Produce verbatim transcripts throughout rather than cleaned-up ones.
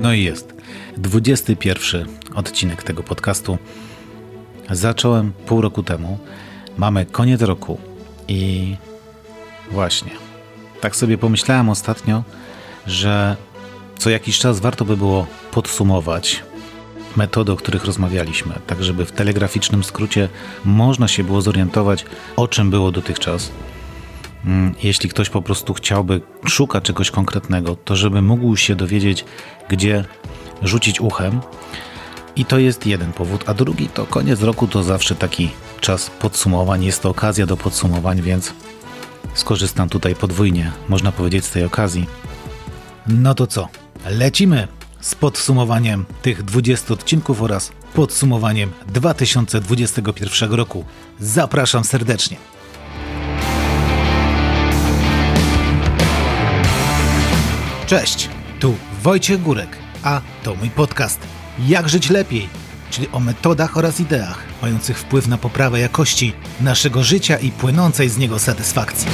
No i jest. dwudziesty pierwszy odcinek tego podcastu. Zacząłem pół roku temu. Mamy koniec roku i właśnie tak sobie pomyślałem ostatnio, że co jakiś czas warto by było podsumować metody, o których rozmawialiśmy, tak żeby w telegraficznym skrócie można się było zorientować, o czym było dotychczas. Jeśli ktoś po prostu chciałby, szuka czegoś konkretnego, to żeby mógł się dowiedzieć, gdzie rzucić uchem. I to jest jeden powód, a drugi to koniec roku to zawsze taki czas podsumowań, jest to okazja do podsumowań, więc skorzystam tutaj podwójnie, można powiedzieć, z tej okazji. No to co? Lecimy z podsumowaniem tych dwudziestu odcinków oraz podsumowaniem dwa tysiące dwudziestego pierwszego roku. Zapraszam serdecznie. Cześć, tu Wojciech Górek, a to mój podcast Jak żyć lepiej, czyli o metodach oraz ideach mających wpływ na poprawę jakości naszego życia i płynącej z niego satysfakcji.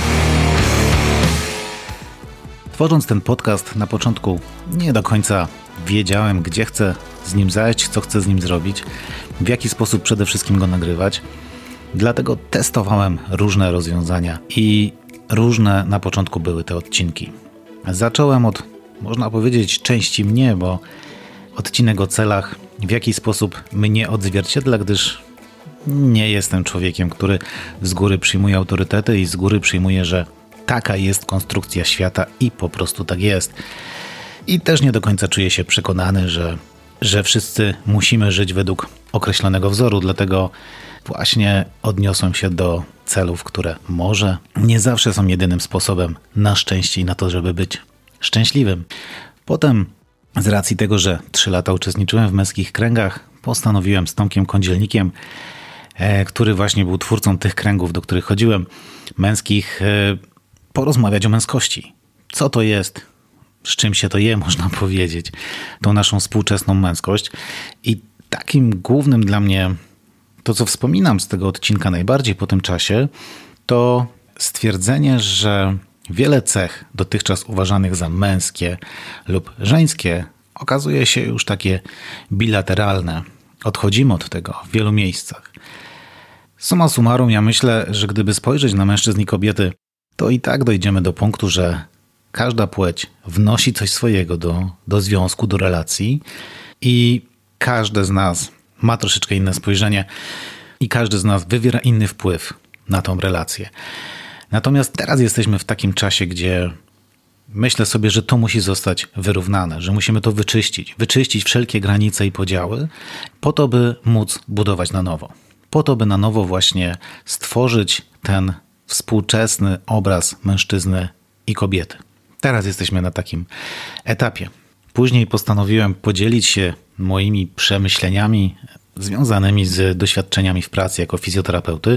Tworząc ten podcast na początku nie do końca wiedziałem, gdzie chcę z nim zajść, co chcę z nim zrobić, w jaki sposób przede wszystkim go nagrywać. Dlatego testowałem różne rozwiązania i różne na początku były te odcinki. Zacząłem od, można powiedzieć, części mnie, bo odcinek o celach w jaki sposób mnie odzwierciedla, gdyż nie jestem człowiekiem, który z góry przyjmuje autorytety i z góry przyjmuje, że taka jest konstrukcja świata i po prostu tak jest. I też nie do końca czuję się przekonany, że, że wszyscy musimy żyć według określonego wzoru, dlatego właśnie odniosłem się do celów, które może nie zawsze są jedynym sposobem na szczęście i na to, żeby być szczęśliwym. Potem z racji tego, że trzy lata uczestniczyłem w męskich kręgach, postanowiłem z Tomkiem Kądzielnikiem, e, który właśnie był twórcą tych kręgów, do których chodziłem, męskich, e, porozmawiać o męskości. Co to jest? Z czym się to je, można powiedzieć, tą naszą współczesną męskość. I takim głównym dla mnie, to co wspominam z tego odcinka najbardziej po tym czasie, to stwierdzenie, że wiele cech dotychczas uważanych za męskie lub żeńskie okazuje się już takie bilateralne. Odchodzimy od tego w wielu miejscach. Summa summarum, ja myślę, że gdyby spojrzeć na mężczyzn i kobiety, to i tak dojdziemy do punktu, że każda płeć wnosi coś swojego do, do związku, do relacji i każde z nas ma troszeczkę inne spojrzenie i każdy z nas wywiera inny wpływ na tą relację. Natomiast teraz jesteśmy w takim czasie, gdzie myślę sobie, że to musi zostać wyrównane, że musimy to wyczyścić, wyczyścić wszelkie granice i podziały po to, by móc budować na nowo. Po to, by na nowo właśnie stworzyć ten współczesny obraz mężczyzny i kobiety. Teraz jesteśmy na takim etapie. Później postanowiłem podzielić się moimi przemyśleniami związanymi z doświadczeniami w pracy jako fizjoterapeuty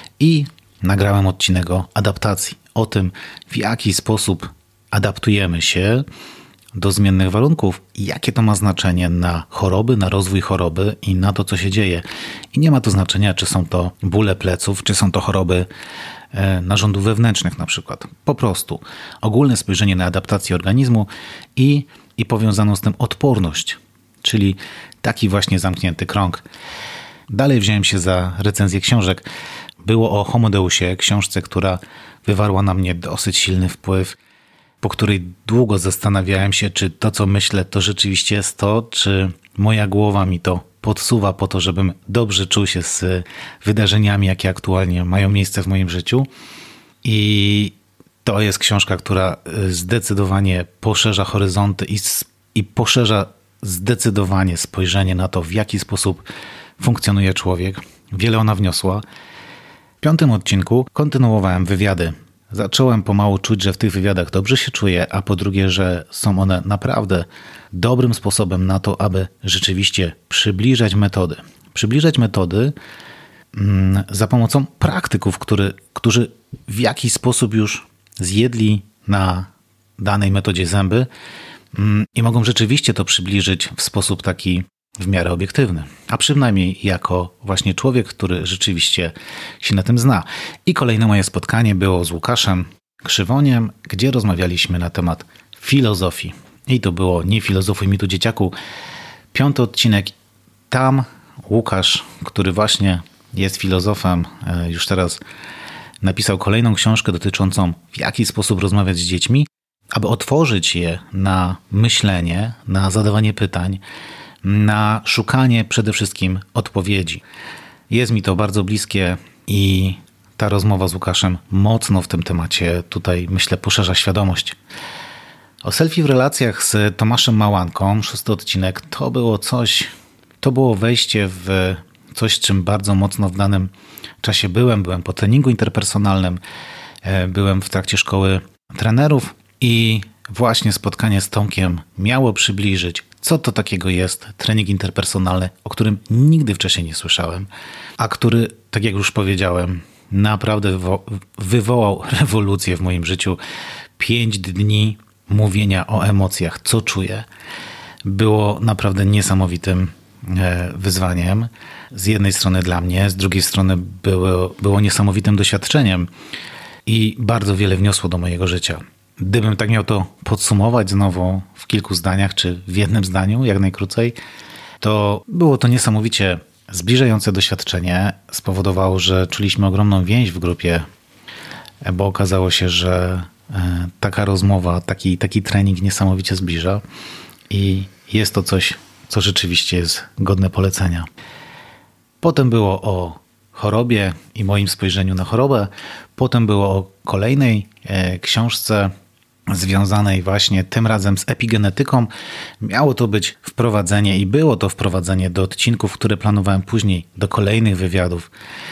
i nagrałem odcinek o adaptacji, o tym, w jaki sposób adaptujemy się do zmiennych warunków i jakie to ma znaczenie na choroby, na rozwój choroby i na to, co się dzieje. I nie ma to znaczenia, czy są to bóle pleców, czy są to choroby narządów wewnętrznych na przykład. Po prostu ogólne spojrzenie na adaptację organizmu i, i powiązaną z tym odporność, czyli taki właśnie zamknięty krąg. Dalej wziąłem się za recenzję książek. Było o Homo Deusie, książce, która wywarła na mnie dosyć silny wpływ, po której długo zastanawiałem się, czy to, co myślę, to rzeczywiście jest to, czy moja głowa mi to podsuwa po to, żebym dobrze czuł się z wydarzeniami, jakie aktualnie mają miejsce w moim życiu. I to jest książka, która zdecydowanie poszerza horyzonty i, i poszerza zdecydowanie spojrzenie na to, w jaki sposób funkcjonuje człowiek. Wiele ona wniosła. W piątym odcinku kontynuowałem wywiady. Zacząłem pomału czuć, że w tych wywiadach dobrze się czuję, a po drugie, że są one naprawdę dobrym sposobem na to, aby rzeczywiście przybliżać metody. Przybliżać metody mm, za pomocą praktyków, który, którzy w jakiś sposób już zjedli na danej metodzie zęby mm, i mogą rzeczywiście to przybliżyć w sposób taki w miarę obiektywny, a przynajmniej jako właśnie człowiek, który rzeczywiście się na tym zna. I kolejne moje spotkanie było z Łukaszem Krzywoniem, gdzie rozmawialiśmy na temat filozofii. I to było Nie filozofuj mi tu, dzieciaku. Piąty odcinek. Tam Łukasz, który właśnie jest filozofem, już teraz napisał kolejną książkę dotyczącą w jaki sposób rozmawiać z dziećmi, aby otworzyć je na myślenie, na zadawanie pytań, na szukanie przede wszystkim odpowiedzi. Jest mi to bardzo bliskie i ta rozmowa z Łukaszem mocno w tym temacie tutaj, myślę, poszerza świadomość. O selfie w relacjach z Tomaszem Małanką, szósty odcinek, to było coś, to było wejście w coś, czym bardzo mocno w danym czasie byłem. Byłem po treningu interpersonalnym, byłem w trakcie szkoły trenerów i właśnie spotkanie z Tomkiem miało przybliżyć, co to takiego jest trening interpersonalny, o którym nigdy wcześniej nie słyszałem, a który, tak jak już powiedziałem, naprawdę wywołał rewolucję w moim życiu. Pięć dni mówienia o emocjach, co czuję, było naprawdę niesamowitym wyzwaniem. Z jednej strony dla mnie, z drugiej strony było, było niesamowitym doświadczeniem i bardzo wiele wniosło do mojego życia. Gdybym tak miał to podsumować znowu w kilku zdaniach, czy w jednym zdaniu, jak najkrócej, to było to niesamowicie zbliżające doświadczenie. Spowodowało, że czuliśmy ogromną więź w grupie, bo okazało się, że taka rozmowa, taki, taki trening niesamowicie zbliża i jest to coś, co rzeczywiście jest godne polecenia. Potem było o chorobie i moim spojrzeniu na chorobę. Potem było o kolejnej książce związanej właśnie tym razem z epigenetyką. Miało to być wprowadzenie i było to wprowadzenie do odcinków, które planowałem później, do kolejnych wywiadów,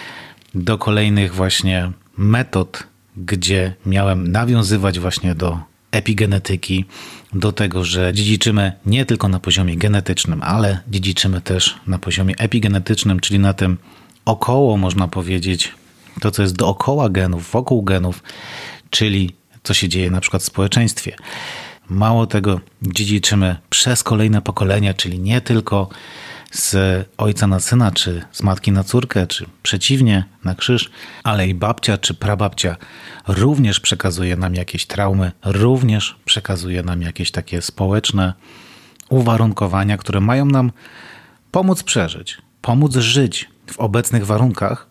do kolejnych właśnie metod, gdzie miałem nawiązywać właśnie do epigenetyki, do tego, że dziedziczymy nie tylko na poziomie genetycznym, ale dziedziczymy też na poziomie epigenetycznym, czyli na tym około, można powiedzieć, to co jest dookoła genów, wokół genów, czyli co się dzieje na przykład w społeczeństwie. Mało tego, dziedziczymy przez kolejne pokolenia, czyli nie tylko z ojca na syna, czy z matki na córkę, czy przeciwnie, na krzyż, ale i babcia czy prababcia również przekazuje nam jakieś traumy, również przekazuje nam jakieś takie społeczne uwarunkowania, które mają nam pomóc przeżyć, pomóc żyć w obecnych warunkach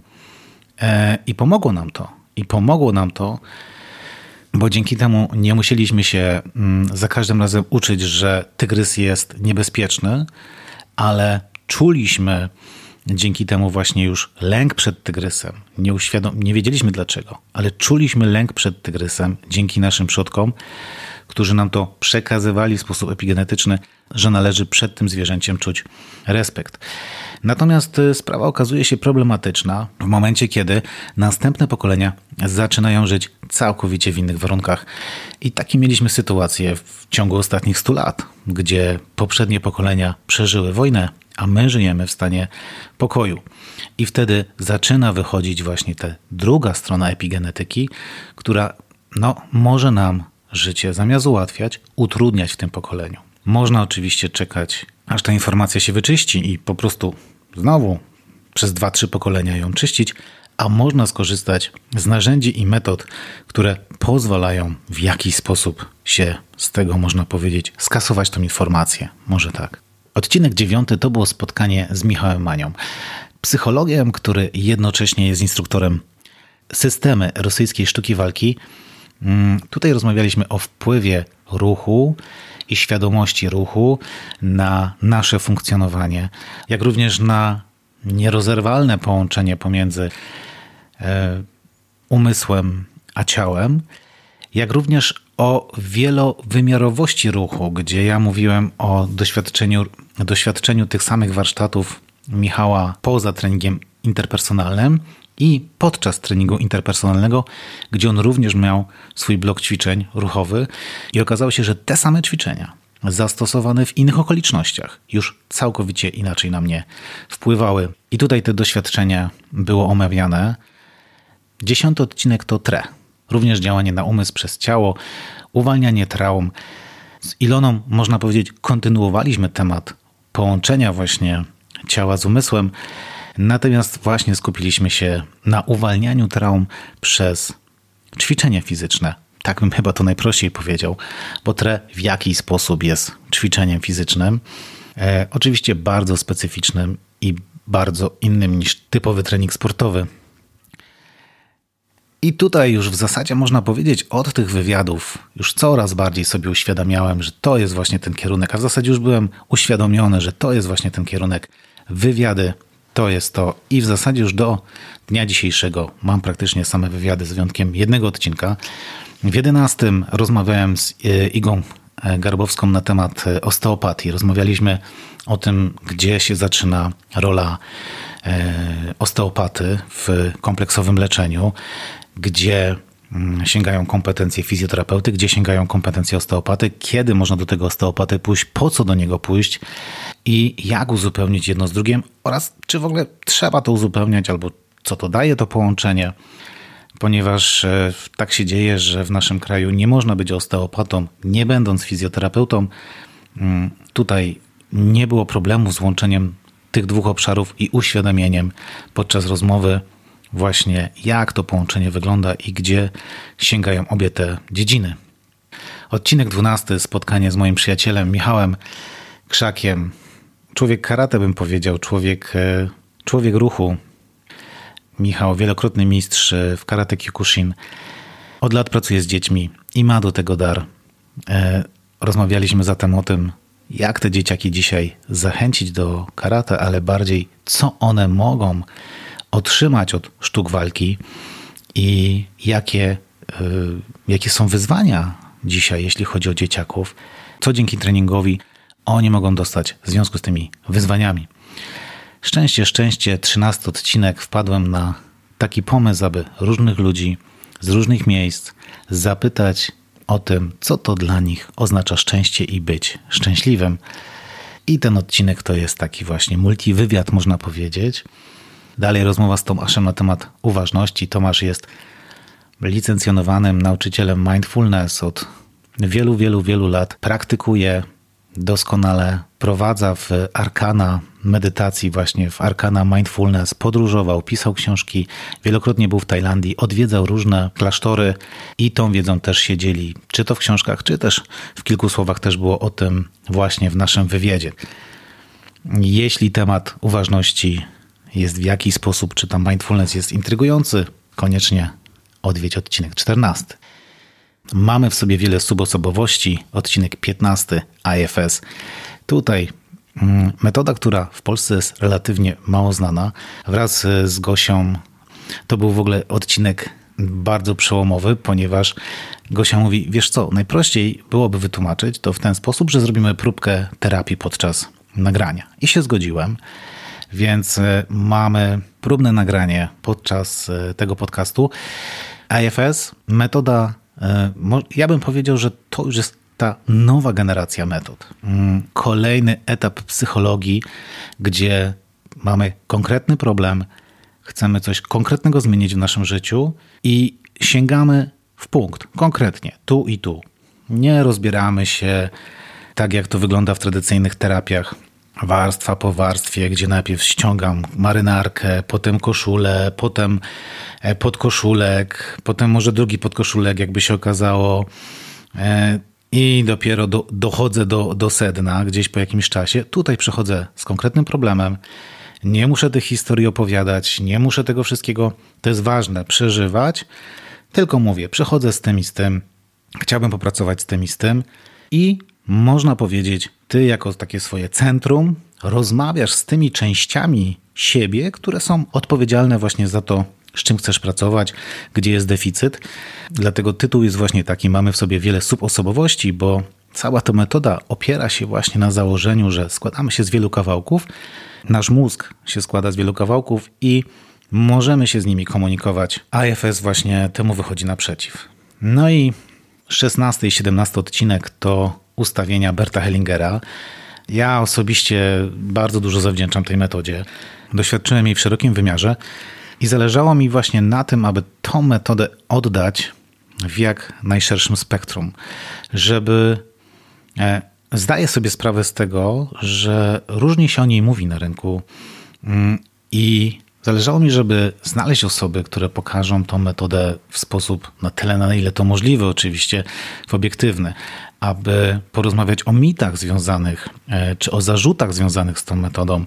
i pomogło nam to. I pomogło nam to, bo dzięki temu nie musieliśmy się za każdym razem uczyć, że tygrys jest niebezpieczny, ale czuliśmy dzięki temu właśnie już lęk przed tygrysem. Nie, uświadom- nie wiedzieliśmy dlaczego, ale czuliśmy lęk przed tygrysem dzięki naszym przodkom, którzy nam to przekazywali w sposób epigenetyczny, że należy przed tym zwierzęciem czuć respekt. Natomiast sprawa okazuje się problematyczna w momencie, kiedy następne pokolenia zaczynają żyć całkowicie w innych warunkach. I takie mieliśmy sytuację w ciągu ostatnich stu lat, gdzie poprzednie pokolenia przeżyły wojnę, a my żyjemy w stanie pokoju. I wtedy zaczyna wychodzić właśnie ta druga strona epigenetyki, która no, może nam życie zamiast ułatwiać, utrudniać w tym pokoleniu. Można oczywiście czekać, aż ta informacja się wyczyści i po prostu znowu przez dwa, trzy pokolenia ją czyścić, a można skorzystać z narzędzi i metod, które pozwalają w jakiś sposób się z tego, można powiedzieć, skasować tą informację. Może tak. Odcinek dziewiąty to było spotkanie z Michałem Manią, psychologiem, który jednocześnie jest instruktorem systemy rosyjskiej sztuki walki. Tutaj rozmawialiśmy o wpływie ruchu i świadomości ruchu na nasze funkcjonowanie, jak również na nierozerwalne połączenie pomiędzy umysłem a ciałem, jak również o wielowymiarowości ruchu, gdzie ja mówiłem o doświadczeniu, doświadczeniu tych samych warsztatów Michała poza treningiem interpersonalnym i podczas treningu interpersonalnego, gdzie on również miał swój blok ćwiczeń ruchowy i okazało się, że te same ćwiczenia zastosowane w innych okolicznościach już całkowicie inaczej na mnie wpływały. I tutaj te doświadczenia było omawiane. Dziesiąty odcinek to T R E. Również działanie na umysł przez ciało, uwalnianie traum. Z Iloną, można powiedzieć, kontynuowaliśmy temat połączenia właśnie ciała z umysłem, natomiast właśnie skupiliśmy się na uwalnianiu traum przez ćwiczenia fizyczne. Tak bym chyba to najprościej powiedział, bo tre w jakiś sposób jest ćwiczeniem fizycznym. E, oczywiście bardzo specyficznym i bardzo innym niż typowy trening sportowy. I tutaj już w zasadzie można powiedzieć, od tych wywiadów już coraz bardziej sobie uświadamiałem, że to jest właśnie ten kierunek, a w zasadzie już byłem uświadomiony, że to jest właśnie ten kierunek. Wywiady to jest to i w zasadzie już do dnia dzisiejszego mam praktycznie same wywiady z wyjątkiem jednego odcinka. W jedenastym rozmawiałem z Igą Garbowską na temat osteopatii. Rozmawialiśmy o tym, gdzie się zaczyna rola osteopaty w kompleksowym leczeniu, gdzie sięgają kompetencje fizjoterapeuty, gdzie sięgają kompetencje osteopaty, kiedy można do tego osteopaty pójść, po co do niego pójść i jak uzupełnić jedno z drugim oraz czy w ogóle trzeba to uzupełniać albo co to daje to połączenie, ponieważ tak się dzieje, że w naszym kraju nie można być osteopatą, nie będąc fizjoterapeutą. Tutaj nie było problemu z łączeniem tych dwóch obszarów i uświadomieniem podczas rozmowy właśnie jak to połączenie wygląda i gdzie sięgają obie te dziedziny. Odcinek dwunasty, spotkanie z moim przyjacielem Michałem Krzakiem. Człowiek karate bym powiedział, człowiek, człowiek ruchu. Michał, wielokrotny mistrz w karate Kyokushin. Od lat pracuje z dziećmi i ma do tego dar. Rozmawialiśmy zatem o tym, jak te dzieciaki dzisiaj zachęcić do karate, ale bardziej co one mogą otrzymać od sztuk walki i jakie, jakie są wyzwania dzisiaj, jeśli chodzi o dzieciaków, co dzięki treningowi oni mogą dostać w związku z tymi wyzwaniami. Szczęście, szczęście, trzynasty odcinek wpadłem na taki pomysł, aby różnych ludzi z różnych miejsc zapytać o tym, co to dla nich oznacza szczęście i być szczęśliwym. I ten odcinek to jest taki właśnie multiwywiad, można powiedzieć. Dalej rozmowa z Tomaszem na temat uważności. Tomasz jest licencjonowanym nauczycielem mindfulness od wielu, wielu, wielu lat. Praktykuje doskonale, prowadza w arkana medytacji, właśnie w arkana mindfulness, podróżował, pisał książki, wielokrotnie był w Tajlandii, odwiedzał różne klasztory i tą wiedzą też się dzieli, czy to w książkach, czy też w kilku słowach też było o tym właśnie w naszym wywiadzie. Jeśli temat uważności jest w jakiś sposób, czy tam mindfulness jest intrygujący, koniecznie odwiedź odcinek czternasty. Mamy w sobie wiele subosobowości, odcinek piętnasty, I F S. Tutaj metoda, która w Polsce jest relatywnie mało znana. Wraz z Gosią to był w ogóle odcinek bardzo przełomowy, ponieważ Gosia mówi, wiesz co, najprościej byłoby wytłumaczyć to w ten sposób, że zrobimy próbkę terapii podczas nagrania. I się zgodziłem. Więc mamy próbne nagranie podczas tego podcastu. I F S, metoda, ja bym powiedział, że to już jest ta nowa generacja metod. Kolejny etap psychologii, gdzie mamy konkretny problem, chcemy coś konkretnego zmienić w naszym życiu i sięgamy w punkt, konkretnie, tu i tu. Nie rozbieramy się tak, jak to wygląda w tradycyjnych terapiach, warstwa po warstwie, gdzie najpierw ściągam marynarkę, potem koszulę, potem podkoszulek, potem może drugi podkoszulek, jakby się okazało, i dopiero do, dochodzę do, do sedna gdzieś po jakimś czasie. Tutaj przychodzę z konkretnym problemem, nie muszę tych historii opowiadać, nie muszę tego wszystkiego, to jest ważne, przeżywać, tylko mówię, przychodzę z tym i z tym, chciałbym popracować z tym i z tym i można powiedzieć, ty jako takie swoje centrum rozmawiasz z tymi częściami siebie, które są odpowiedzialne właśnie za to, z czym chcesz pracować, gdzie jest deficyt. Dlatego tytuł jest właśnie taki, mamy w sobie wiele subosobowości, bo cała ta metoda opiera się właśnie na założeniu, że składamy się z wielu kawałków, nasz mózg się składa z wielu kawałków i możemy się z nimi komunikować. I F S właśnie temu wychodzi naprzeciw. No i szesnasty i siedemnasty odcinek to ustawienia Berta Hellingera. Ja osobiście bardzo dużo zawdzięczam tej metodzie. Doświadczyłem jej w szerokim wymiarze i zależało mi właśnie na tym, aby tą metodę oddać w jak najszerszym spektrum, żeby e, zdaję sobie sprawę z tego, że różnie się o niej mówi na rynku mm, i Zależało mi, żeby znaleźć osoby, które pokażą tą metodę w sposób na tyle, na ile to możliwe, oczywiście w obiektywny, aby porozmawiać o mitach związanych, czy o zarzutach związanych z tą metodą.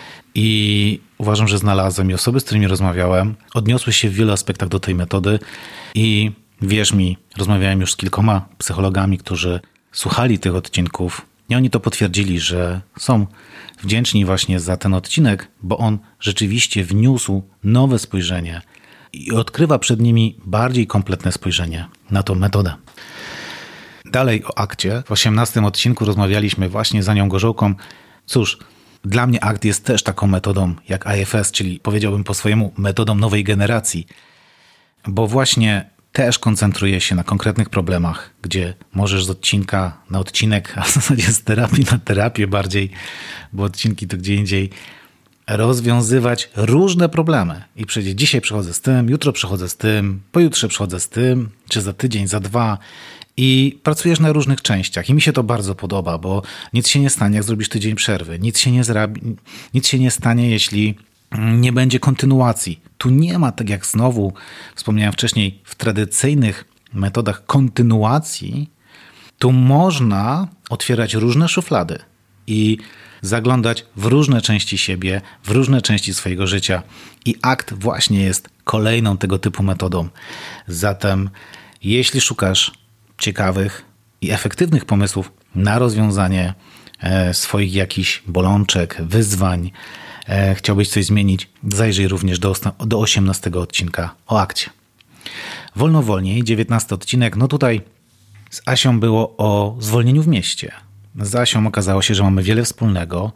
I uważam, że znalazłem i osoby, z którymi rozmawiałem, odniosły się w wielu aspektach do tej metody i wierz mi, rozmawiałem już z kilkoma psychologami, którzy słuchali tych odcinków i oni to potwierdzili, że są wdzięczni właśnie za ten odcinek, bo on rzeczywiście wniósł nowe spojrzenie i odkrywa przed nimi bardziej kompletne spojrzenie na tą metodę. Dalej o akcie. W osiemnastym odcinku rozmawialiśmy właśnie z Anią Gorzołką. Cóż, dla mnie akt jest też taką metodą jak I F S, czyli powiedziałbym po swojemu metodą nowej generacji, bo właśnie też koncentruje się na konkretnych problemach, gdzie możesz z odcinka na odcinek, a w zasadzie z terapii na terapię bardziej, bo odcinki to gdzie indziej, rozwiązywać różne problemy. I przecież dzisiaj przychodzę z tym, jutro przychodzę z tym, pojutrze przychodzę z tym, czy za tydzień, za dwa i pracujesz na różnych częściach. I mi się to bardzo podoba, bo nic się nie stanie, jak zrobisz tydzień przerwy. Nic się nie, zrabi, nic się nie stanie, jeśli nie będzie kontynuacji. Tu nie ma, tak jak znowu wspomniałem wcześniej, w tradycyjnych metodach kontynuacji, tu można otwierać różne szuflady i zaglądać w różne części siebie, w różne części swojego życia. I akt właśnie jest kolejną tego typu metodą. Zatem jeśli szukasz ciekawych i efektywnych pomysłów na rozwiązanie swoich jakichś bolączek, wyzwań, chciałbyś coś zmienić, zajrzyj również do, do osiemnastego odcinka o akcie. Wolno wolniej, dziewiętnasty odcinek, no tutaj z Asią było o zwolnieniu w mieście. Z Asią okazało się, że mamy wiele wspólnego,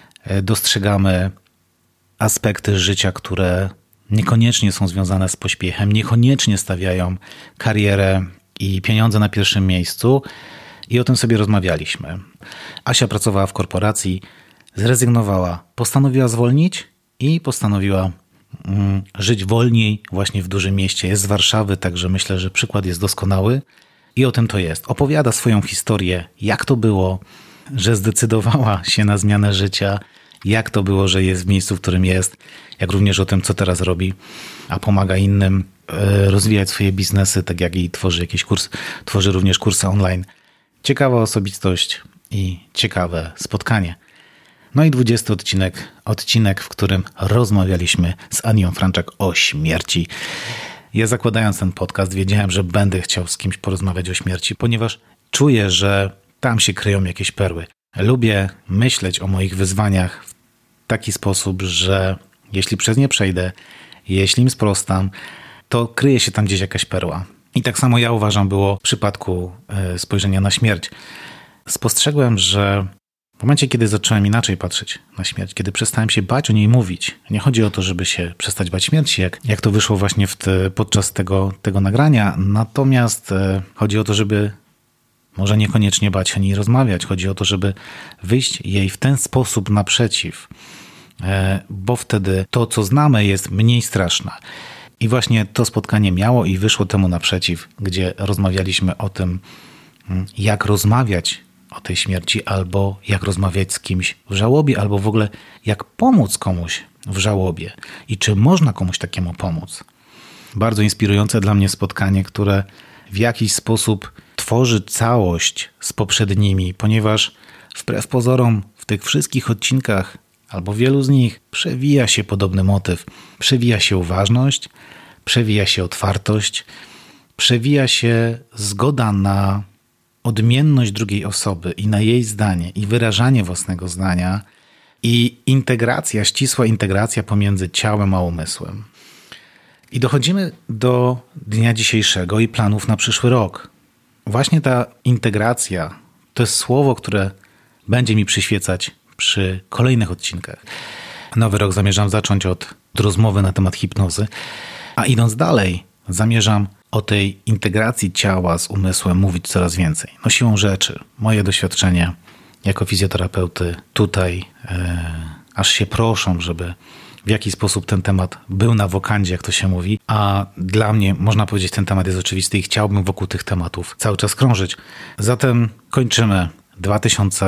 dostrzegamy aspekty życia, które niekoniecznie są związane z pośpiechem, niekoniecznie stawiają karierę i pieniądze na pierwszym miejscu i o tym sobie rozmawialiśmy. Asia pracowała w korporacji, zrezygnowała, postanowiła zwolnić i postanowiła mm, żyć wolniej właśnie w dużym mieście. Jest z Warszawy, także myślę, że przykład jest doskonały i o tym to jest. Opowiada swoją historię, jak to było, że zdecydowała się na zmianę życia, jak to było, że jest w miejscu, w którym jest, jak również o tym, co teraz robi, a pomaga innym e, rozwijać swoje biznesy, tak jak i tworzy jakiś kurs, tworzy również kursy online. Ciekawa osobistość i ciekawe spotkanie. No i dwudziesty odcinek, odcinek, w którym rozmawialiśmy z Anią Franczak o śmierci. Ja zakładając ten podcast wiedziałem, że będę chciał z kimś porozmawiać o śmierci, ponieważ czuję, że tam się kryją jakieś perły. Lubię myśleć o moich wyzwaniach w taki sposób, że jeśli przez nie przejdę, jeśli im sprostam, to kryje się tam gdzieś jakaś perła. I tak samo ja uważam było w przypadku spojrzenia na śmierć. Spostrzegłem, że w momencie, kiedy zacząłem inaczej patrzeć na śmierć, kiedy przestałem się bać o niej mówić, nie chodzi o to, żeby się przestać bać śmierci, jak, jak to wyszło właśnie w te, podczas tego, tego nagrania, natomiast e, chodzi o to, żeby może niekoniecznie bać o niej rozmawiać, chodzi o to, żeby wyjść jej w ten sposób naprzeciw, e, bo wtedy to, co znamy, jest mniej straszne. I właśnie to spotkanie miało i wyszło temu naprzeciw, gdzie rozmawialiśmy o tym, jak rozmawiać o tej śmierci, albo jak rozmawiać z kimś w żałobie, albo w ogóle jak pomóc komuś w żałobie i czy można komuś takiemu pomóc. Bardzo inspirujące dla mnie spotkanie, które w jakiś sposób tworzy całość z poprzednimi, ponieważ wbrew pozorom w tych wszystkich odcinkach, albo wielu z nich, przewija się podobny motyw. Przewija się uważność, przewija się otwartość, przewija się zgoda na odmienność drugiej osoby i na jej zdanie i wyrażanie własnego zdania i integracja, ścisła integracja pomiędzy ciałem a umysłem. I dochodzimy do dnia dzisiejszego i planów na przyszły rok. Właśnie ta integracja to jest słowo, które będzie mi przyświecać przy kolejnych odcinkach. Nowy rok zamierzam zacząć od, od rozmowy na temat hipnozy, a idąc dalej zamierzam o tej integracji ciała z umysłem mówić coraz więcej. No siłą rzeczy, moje doświadczenie jako fizjoterapeuty tutaj e, aż się proszą, żeby w jaki sposób ten temat był na wokandzie, jak to się mówi, a dla mnie, można powiedzieć, ten temat jest oczywisty i chciałbym wokół tych tematów cały czas krążyć. Zatem kończymy dwa tysiące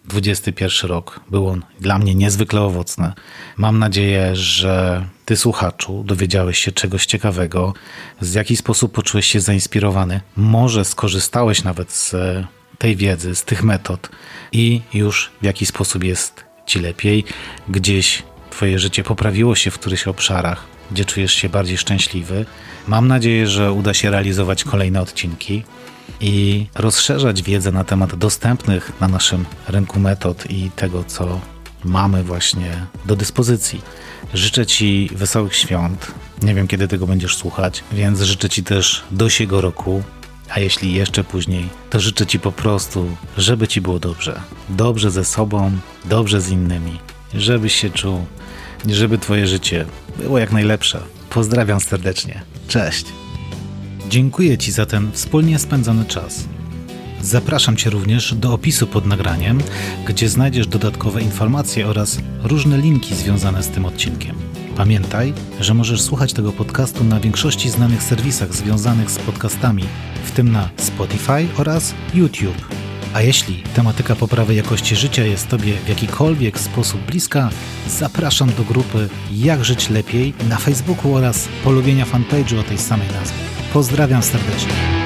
dwudziesty pierwszy rok. Był on dla mnie niezwykle owocny. Mam nadzieję, że ty, słuchaczu, dowiedziałeś się czegoś ciekawego, w jaki sposób poczułeś się zainspirowany. Może skorzystałeś nawet z tej wiedzy, z tych metod i już w jaki sposób jest ci lepiej. Gdzieś twoje życie poprawiło się w którychś obszarach, gdzie czujesz się bardziej szczęśliwy. Mam nadzieję, że uda się realizować kolejne odcinki i rozszerzać wiedzę na temat dostępnych na naszym rynku metod i tego, co mamy właśnie do dyspozycji. Życzę ci wesołych świąt. Nie wiem, kiedy tego będziesz słuchać, więc życzę ci też dosiego roku. A jeśli jeszcze później, to życzę ci po prostu, żeby ci było dobrze. Dobrze ze sobą, dobrze z innymi. Żebyś się czuł, żeby twoje życie było jak najlepsze. Pozdrawiam serdecznie. Cześć. Dziękuję ci za ten wspólnie spędzony czas. Zapraszam cię również do opisu pod nagraniem, gdzie znajdziesz dodatkowe informacje oraz różne linki związane z tym odcinkiem. Pamiętaj, że możesz słuchać tego podcastu na większości znanych serwisach związanych z podcastami, w tym na Spotify oraz YouTube. A jeśli tematyka poprawy jakości życia jest tobie w jakikolwiek sposób bliska, zapraszam do grupy Jak Żyć Lepiej na Facebooku oraz polubienia fanpage'u o tej samej nazwie. Pozdrawiam serdecznie.